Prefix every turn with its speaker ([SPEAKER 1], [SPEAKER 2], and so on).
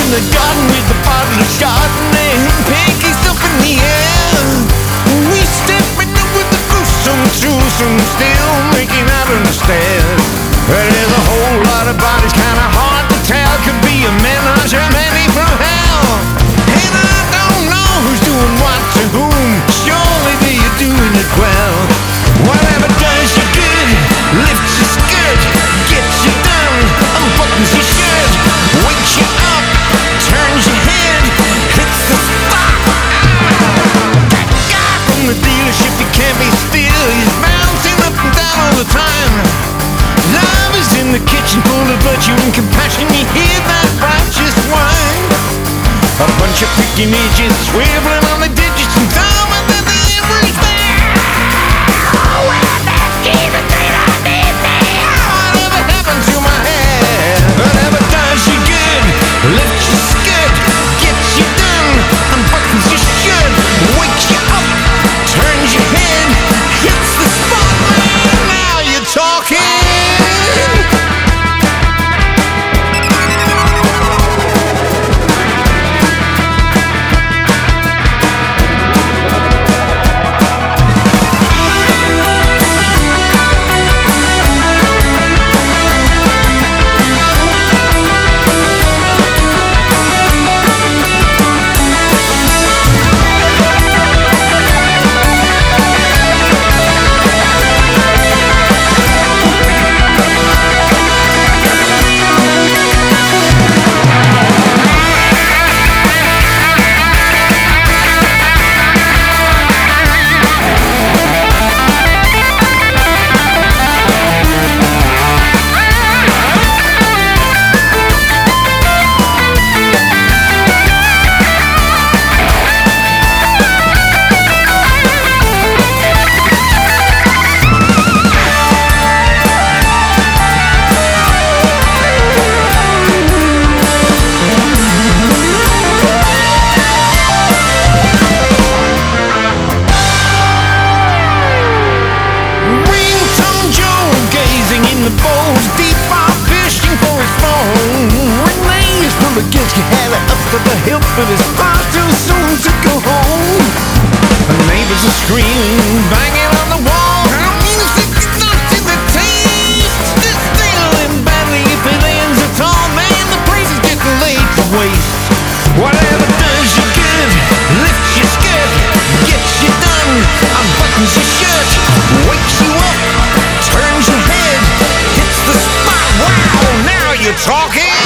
[SPEAKER 1] in the garden with the bottle of Chardonnay, pancakes up in the air. We stepping up with the gruesome twosome, still making out on the stairs. Well, there's a whole lot of bodies, kinda hard to tell. Could be a menage a many from hell. And I don't know who's doing what to whom. Surely they're doing it well. Whatever does you good, lifts your skirt, gets you down, unbuttons your shirt, wakes you up, turns your head, hits the spot. That guy from the dealership, he can't be still. He's bouncing up and down all the time. Love is in the kitchen, full of virtue and compassion. You hear that righteous wine. A bunch of freaking idiots swiveling on the digits and dumber than the average man. Whatever happened to my hair? Whatever does you good, lifts your skirt, gets you done, unbuttons your shirt, wakes you up, turns your head, hits the spot, man. Now you're talking. Deep are fishing for his phone. Renee's from against your head up to the hilt, but it's far too soon to go home. The neighbors are screaming, banging on the wall. Our music is not to the taste. It's stealing badly if it ends at all. Man, the praise is getting laid to waste. Whatever does you good, lifts your skirt, gets you done, unbuttons your shirt, wakes you up, turns your head, hits the spot. Wow, now you're talking.